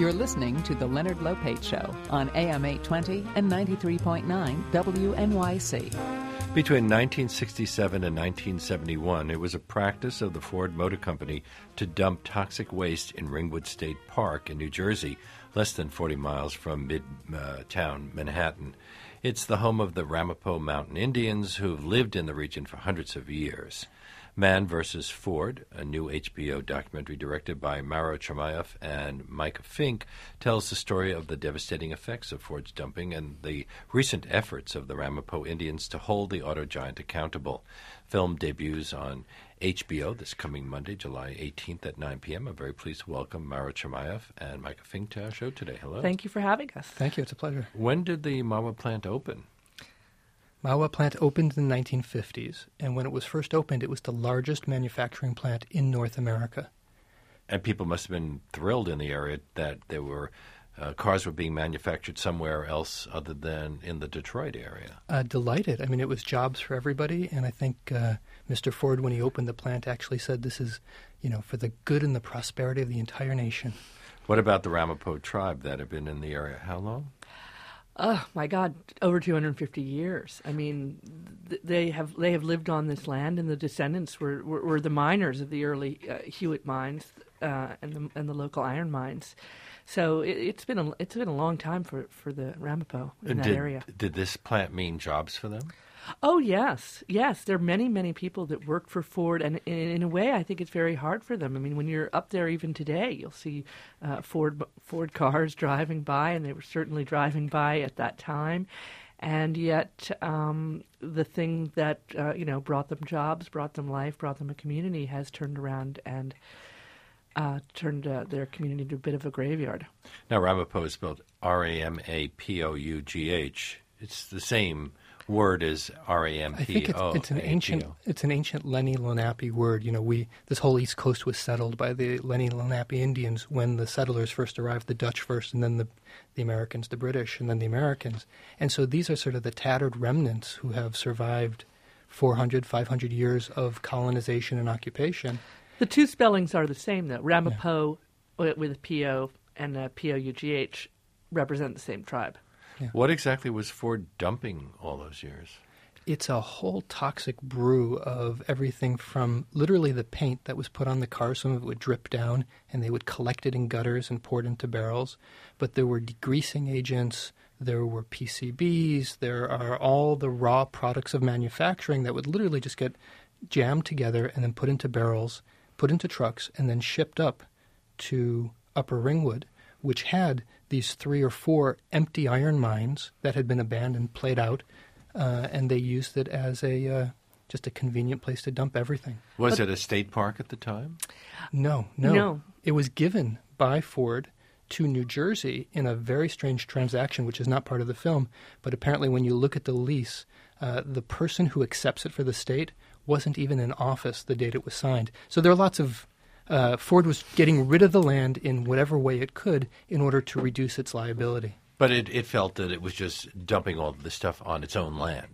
You're listening to The Leonard Lopate Show on AM 820 and 93.9 WNYC. Between 1967 and 1971, it was a practice of the Ford Motor Company to dump toxic waste in Ringwood State Park in New Jersey, less than 40 miles from Midtown Manhattan. It's the home of the Ramapo Mountain Indians, who've lived in the region for hundreds of years. Man vs. Ford, a new HBO documentary directed by Mauro Tremaeff and Micah Fink, tells the story of the devastating effects of Ford's dumping and the recent efforts of the Ramapo Indians to hold the auto giant accountable. Film debuts on HBO this coming Monday, July 18th at 9 p.m. I'm very pleased to welcome Mauro Tremaeff and Micah Fink to our show today. Hello. Thank you for having us. Thank you. It's a pleasure. When did the Mahwah plant open? Mahwah plant opened in the 1950s, and when it was first opened, it was the largest manufacturing plant in North America. And people must have been thrilled in the area that there were cars were being manufactured somewhere else other than in the Detroit area. Delighted. I mean, it was jobs for everybody, and I think Mr. Ford, when he opened the plant, actually said this is, for the good and the prosperity of the entire nation. What about the Ramapo tribe that have been in the area? How long? Oh, my God, over 250 years. I mean, they have lived on this land, and the descendants were the miners of the early Hewitt mines and the local iron mines. So it's been a long time for the Ramapo in that area. Did this plant mean jobs for them? Oh, yes. There are many, many people that work for Ford, and in a way, I think it's very hard for them. I mean, when you're up there even today, you'll see Ford cars driving by, and they were certainly driving by at that time. And yet, the thing that, brought them jobs, brought them life, brought them a community has turned around and turned their community into a bit of a graveyard. Now, Ramapo is spelled Ramapough. It's the same word is Rampo. I think it's an ancient Lenni Lenape word. This whole East Coast was settled by the Lenni Lenape Indians when the settlers first arrived, the Dutch first, and then the Americans, the British, and then the Americans. And so these are sort of the tattered remnants who have survived 400, 500 years of colonization and occupation. The two spellings are the same, though. Ramapo with a P-O and a P-O-U-G-H represent the same tribe. Yeah. What exactly was Ford dumping all those years? It's a whole toxic brew of everything from literally the paint that was put on the car. Some of it would drip down, and they would collect it in gutters and pour it into barrels. But there were degreasing agents, there were PCBs, there are all the raw products of manufacturing that would literally just get jammed together and then put into barrels, put into trucks, and then shipped up to Upper Ringwood, which had these 3 or 4 empty iron mines that had been abandoned, played out, and they used it as just a convenient place to dump everything. Was it a state park at the time? No. It was given by Ford to New Jersey in a very strange transaction, which is not part of the film, but apparently when you look at the lease, the person who accepts it for the state wasn't even in office the date it was signed. So there are lots of Ford was getting rid of the land in whatever way it could in order to reduce its liability. But it felt that it was just dumping all the stuff on its own land.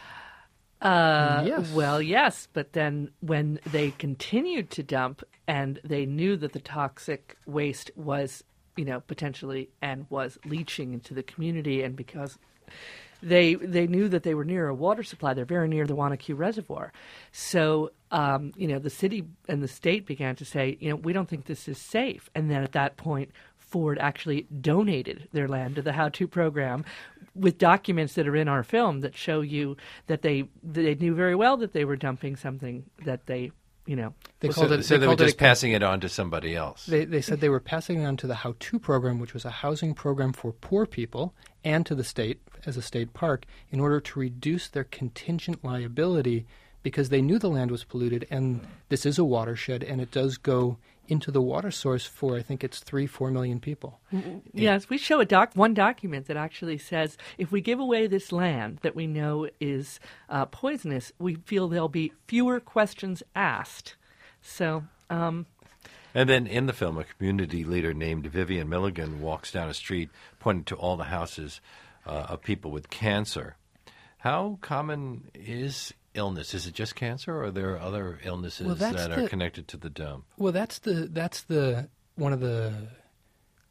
Yes. Well, yes, but then when they continued to dump and they knew that the toxic waste was, potentially and was leaching into the community, and because they knew that they were near a water supply, they're very near the Wanacue Reservoir. So, the city and the state began to say, we don't think this is safe. And then at that point, Ford actually donated their land to the How To program with documents that are in our film that show you that they knew very well that they were dumping something that they were just passing it on to somebody else. They said they were passing it on to the How To program, which was a housing program for poor people, and to the state as a state park in order to reduce their contingent liability because they knew the land was polluted, and this is a watershed, and it does go into the water source for, I think it's 3-4 million people. Yes, we show one document that actually says if we give away this land that we know is poisonous, we feel there'll be fewer questions asked. So, and then in the film, a community leader named Vivian Milligan walks down a street pointing to all the houses of people with cancer. How common is illness? Is it just cancer, or are there other illnesses that are connected to the dump? Well, that's the one of the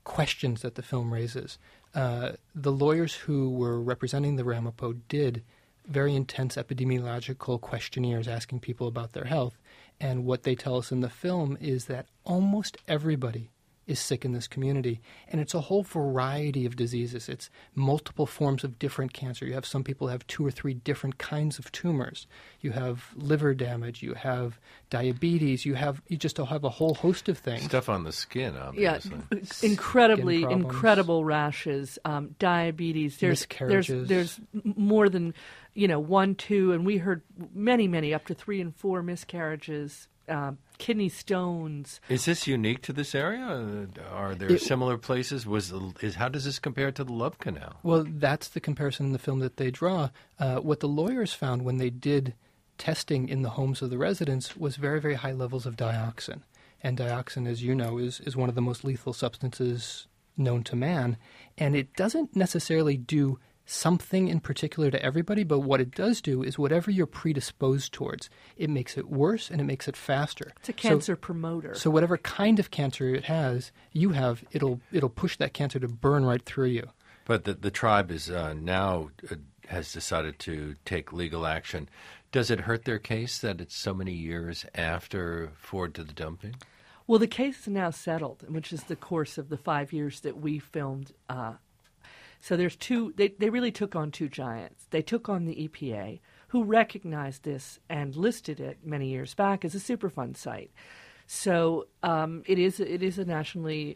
questions that the film raises. The lawyers who were representing the Ramapo did very intense epidemiological questionnaires asking people about their health. And what they tell us in the film is that almost everybody is sick in this community. And it's a whole variety of diseases. It's multiple forms of different cancer. You have some people have 2 or 3 different kinds of tumors. You have liver damage. You have diabetes. You just have a whole host of things. Stuff on the skin, obviously. Yeah, incredible rashes, diabetes. Miscarriages. There's more than 1, 2, and we heard many, up to 3 and 4 miscarriages. Kidney stones. Is this unique to this area? Are there similar places? How does this compare to the Love Canal? Well, that's the comparison in the film that they draw. What the lawyers found when they did testing in the homes of the residents was very, very high levels of dioxin. And dioxin, as you know, is one of the most lethal substances known to man. And it doesn't necessarily do something in particular to everybody, but what it does do is whatever you're predisposed towards, it makes it worse and it makes it faster. It's a cancer promoter. So whatever kind of cancer it has, it'll push that cancer to burn right through you. But the tribe is now has decided to take legal action. Does it hurt their case that it's so many years after Ford did the dumping? Well, the case is now settled, which is the course of the 5 years that we filmed. So there's two. They really took on two giants. They took on the EPA, who recognized this and listed it many years back as a Superfund site. So it is a nationally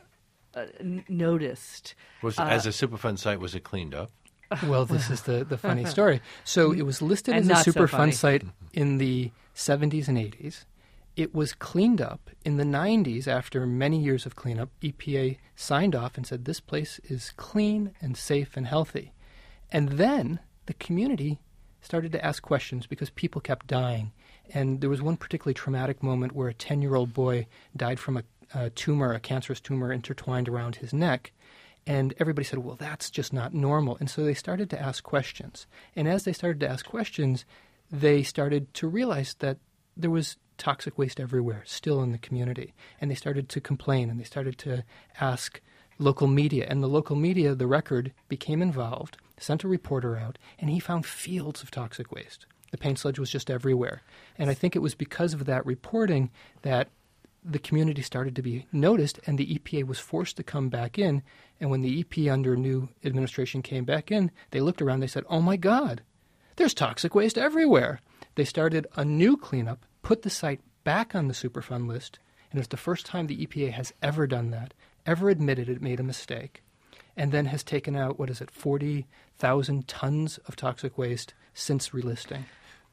noticed. As a Superfund site, was it cleaned up? Well, this is the funny story. So it was listed as a Superfund site in the 70s and 80s. It was cleaned up in the 90s after many years of cleanup. EPA signed off and said this place is clean and safe and healthy. And then the community started to ask questions because people kept dying. And there was one particularly traumatic moment where a 10-year-old boy died from a tumor, a cancerous tumor intertwined around his neck. And everybody said, well, that's just not normal. And so they started to ask questions. And as they started to ask questions, they started to realize that there was toxic waste everywhere, still in the community. And they started to complain, and they started to ask local media. And the local media, The Record, became involved, sent a reporter out, and he found fields of toxic waste. The paint sludge was just everywhere. And I think it was because of that reporting that the community started to be noticed, and the EPA was forced to come back in. And when the EPA under new administration came back in, they looked around, they said, oh my God, there's toxic waste everywhere. They started a new cleanup, put the site back on the Superfund list, and it's the first time the EPA has ever done that, ever admitted it made a mistake, and then has taken out, 40,000 tons of toxic waste since relisting.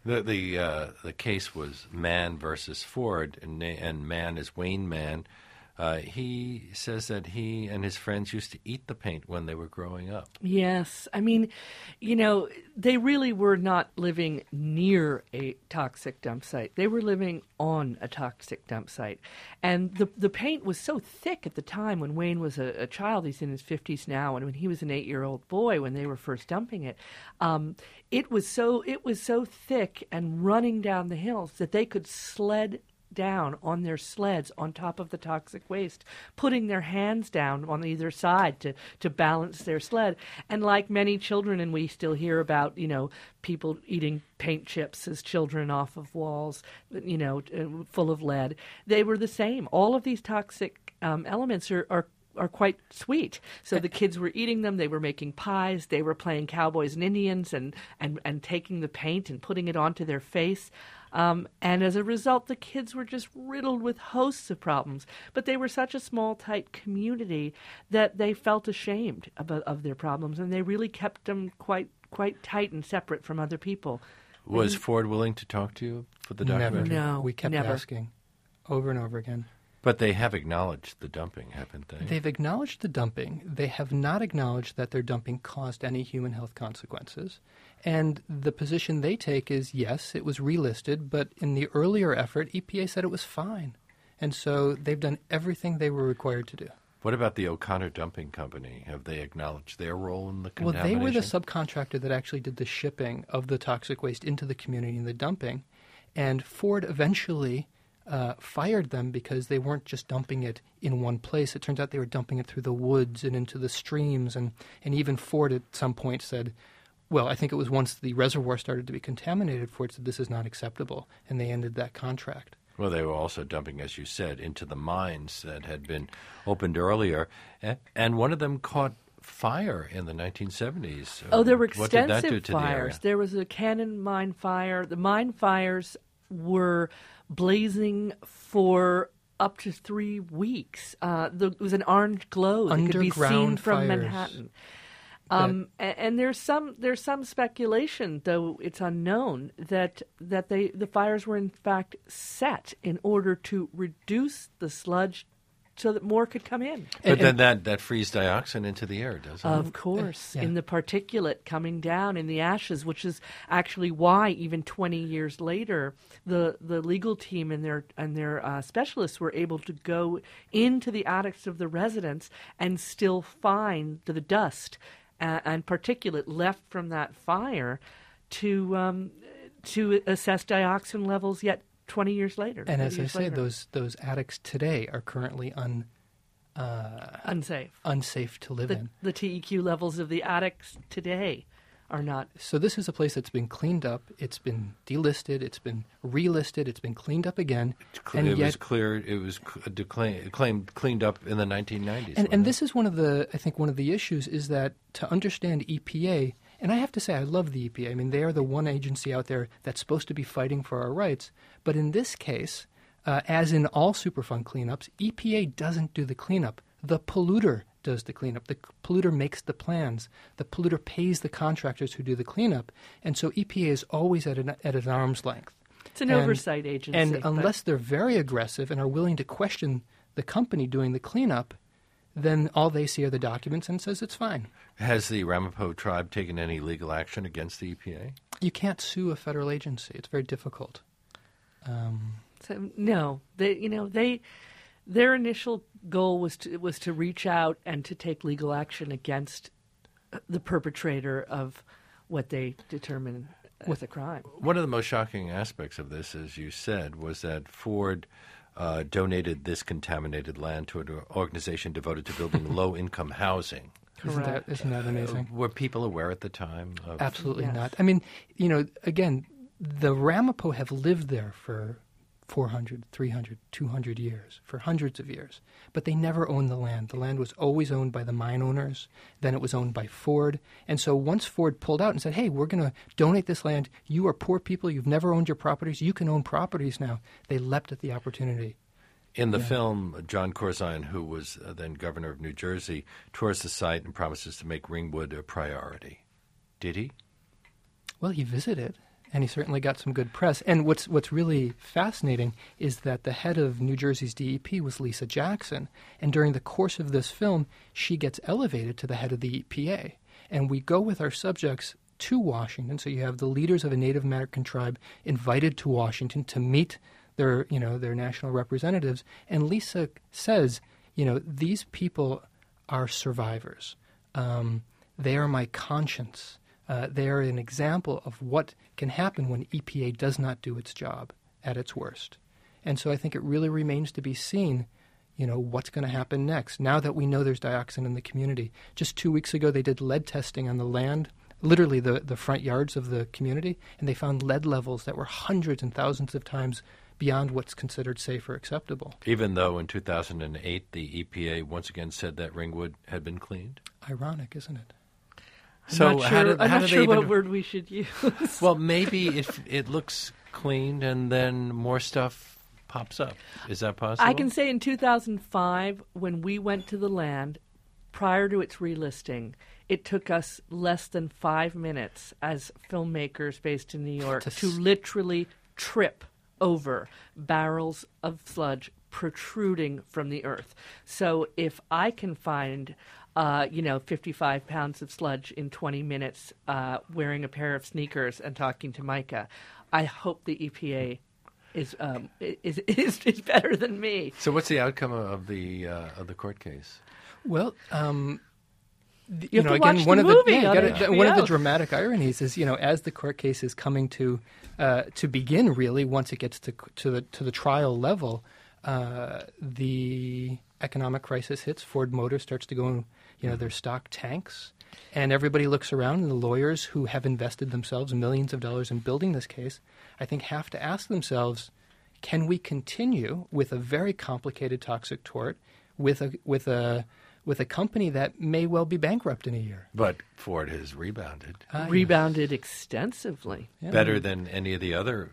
The case was Mann versus Ford, and Mann is Wayne Mann. He says that he and his friends used to eat the paint when they were growing up. Yes. I mean, they really were not living near a toxic dump site. They were living on a toxic dump site. And the paint was so thick at the time when Wayne was a child. He's in his 50s now. And when he was an 8-year-old boy when they were first dumping it, it was so thick and running down the hills that they could sled down on their sleds on top of the toxic waste, putting their hands down on either side to balance their sled. And like many children, and we still hear about, people eating paint chips as children off of walls, full of lead. They were the same. All of these toxic elements are quite sweet. So the kids were eating them. They were making pies. They were playing cowboys and Indians and taking the paint and putting it onto their face. And as a result, the kids were just riddled with hosts of problems. But they were such a small, tight community that they felt ashamed of their problems, and they really kept them quite tight and separate from other people. Was Ford willing to talk to you for the documentary? Never. No, we kept asking over and over again. But they have acknowledged the dumping, haven't they? They've acknowledged the dumping. They have not acknowledged that their dumping caused any human health consequences. And the position they take is, yes, it was relisted, but in the earlier effort, EPA said it was fine. And so they've done everything they were required to do. What about the O'Connor Dumping Company? Have they acknowledged their role in the contamination? Well, they were the subcontractor that actually did the shipping of the toxic waste into the community and the dumping. And Ford eventually fired them because they weren't just dumping it in one place. It turns out they were dumping it through the woods and into the streams. And even Ford at some point said, well, I think it was once the reservoir started to be contaminated, Ford said this is not acceptable, and they ended that contract. Well, they were also dumping, as you said, into the mines that had been opened earlier. And one of them caught fire in the 1970s. Oh, there were What did that do extensive to the area? fires. There was a Cannon mine fire. The mine fires were blazing for up to 3 weeks. It was an orange glow that could be seen Underground from fires. Manhattan. And there's some speculation, though it's unknown, that the fires were in fact set in order to reduce the sludge so that more could come in. But then that frees dioxin into the air, doesn't it? Of course, Yeah. in the particulate coming down in the ashes, which is actually why even 20 years later, the legal team and their specialists were able to go into the attics of the residents and still find the dust and particulate left from that fire to assess dioxin levels yet 20 years later. And as I years say, later. those attics today are currently unsafe to live in. The TEQ levels of the attics today are not. So this is a place that's been cleaned up. It's been delisted. It's been relisted. It's been cleaned up again. It was cleared. It was cleaned up in the 1990s. And this is one of the issues is that to understand EPA, and I have to say I love the EPA. I mean, they are the one agency out there that's supposed to be fighting for our rights. But in this case, as in all Superfund cleanups, EPA doesn't do the cleanup. The polluter does the cleanup. The polluter makes the plans. The polluter pays the contractors who do the cleanup. And so EPA is always at an arm's length. It's an oversight agency. And unless they're very aggressive and are willing to question the company doing the cleanup, then all they see are the documents and says it's fine. Has the Ramapo tribe taken any legal action against the EPA? You can't sue a federal agency. It's very difficult. No, their initial goal was to reach out and to take legal action against the perpetrator of what they determine was a crime. One of the most shocking aspects of this, as you said, was that Ford donated this contaminated land to an organization devoted to building low-income housing. Correct. Isn't that amazing? Were people aware at the time? Absolutely Yes. not. I mean, again, the Ramapo have lived there for 400, 300, 200 years, for hundreds of years. But they never owned the land. The land was always owned by the mine owners. Then it was owned by Ford. And so once Ford pulled out and said, hey, we're going to donate this land. You are poor people. You've never owned your properties. You can own properties now. They leapt at the opportunity. In the film, John Corzine, who was then governor of New Jersey, tours the site and promises to make Ringwood a priority. Did he? Well, he visited, and he certainly got some good press. And what's really fascinating is that the head of New Jersey's DEP was Lisa Jackson. And during the course of this film, she gets elevated to the head of the EPA. And we go with our subjects to Washington. So you have the leaders of a Native American tribe invited to Washington to meet their national representatives. And Lisa says, these people are survivors. They are my conscience. They are an example of what can happen when EPA does not do its job at its worst. And so I think it really remains to be seen, what's going to happen next. Now that we know there's dioxin in the community. Just 2 weeks ago, they did lead testing on the land, literally the front yards of the community, and they found lead levels that were hundreds and thousands of times beyond what's considered safe or acceptable. Even though in 2008 the EPA once again said that Ringwood had been cleaned? Ironic, isn't it? So I'm not sure even, what word we should use. Well, maybe it looks cleaned and then more stuff pops up. Is that possible? I can say in 2005, when we went to the land, prior to its relisting, it took us less than 5 minutes as filmmakers based in New York to literally trip over barrels of sludge protruding from the earth. So if I can find 55 pounds of sludge in 20 minutes wearing a pair of sneakers and talking to Micah, I hope the EPA is better than me. So what's the outcome of the court case? Well, You have to watch the movie on HBO. One of the dramatic ironies is, as the court case is coming to begin, really, once it gets to the trial level, the economic crisis hits. Ford Motor starts to go, their stock tanks, and everybody looks around, and the lawyers who have invested themselves millions of dollars in building this case, I think, have to ask themselves, can we continue with a very complicated toxic tort with a company that may well be bankrupt in a year? But Ford has rebounded. Rebounded extensively. Yeah. Better than any of the other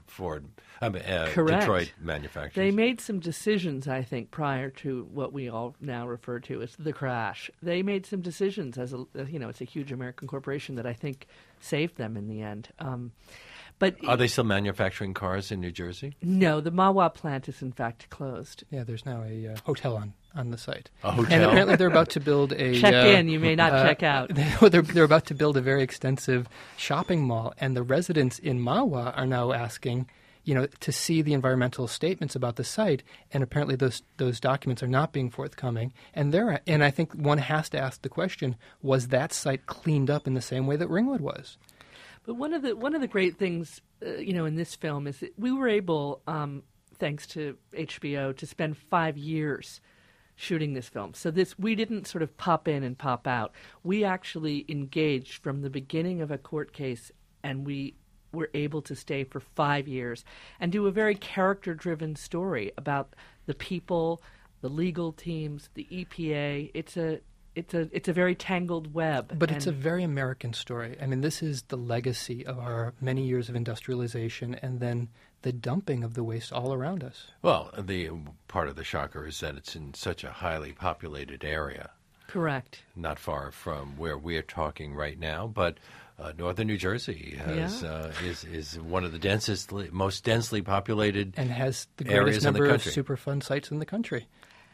Detroit manufacturers. They made some decisions, I think, prior to what we all now refer to as the crash. They made some decisions it's a huge American corporation that I think saved them in the end. But are they still manufacturing cars in New Jersey? No, the Mahwah plant is in fact closed. Yeah, there's now a hotel on the site. A hotel? And apparently they're about to build a... Check in, you may not check out. They're about to build a very extensive shopping mall, and the residents in Mahwah are now asking, to see the environmental statements about the site, and apparently those documents are not being forthcoming. And I think one has to ask the question, was that site cleaned up in the same way that Ringwood was? But one of the great things, in this film is that we were able, thanks to HBO, to spend 5 years shooting this film. So we didn't sort of pop in and pop out. We actually engaged from the beginning of a court case, and we were able to stay for 5 years and do a very character-driven story about the people, the legal teams, the EPA. It's a very tangled web. But it's a very American story. I mean, this is the legacy of our many years of industrialization and then the dumping of the waste all around us. Well, the part of the shocker is that it's in such a highly populated area. Correct. Not far from where we're talking right now, but northern New Jersey is one of the most densely populated and has the areas greatest number of country. Superfund sites in the country.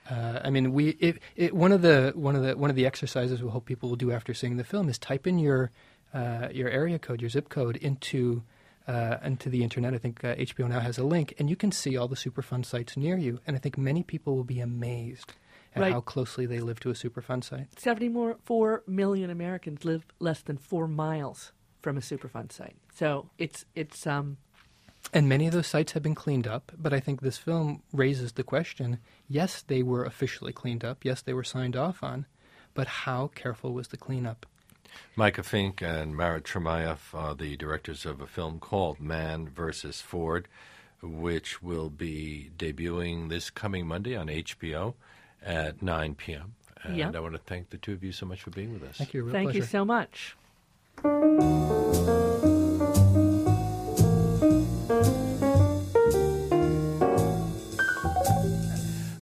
One of the exercises we hope people will do after seeing the film is type in your area code, your zip code into the internet. I think HBO now has a link, and you can see all the Superfund sites near you. And I think many people will be amazed at how closely they live to a Superfund site. 74 million Americans live less than 4 miles from a Superfund site. So it's And many of those sites have been cleaned up, but I think this film raises the question, yes, they were officially cleaned up, yes, they were signed off on, but how careful was the cleanup? Micah Fink and Marat Tremayev are the directors of a film called Man vs. Ford, which will be debuting this coming Monday on HBO at 9 p.m. And I want to thank the two of you so much for being with us. Thank you. Thank you so much.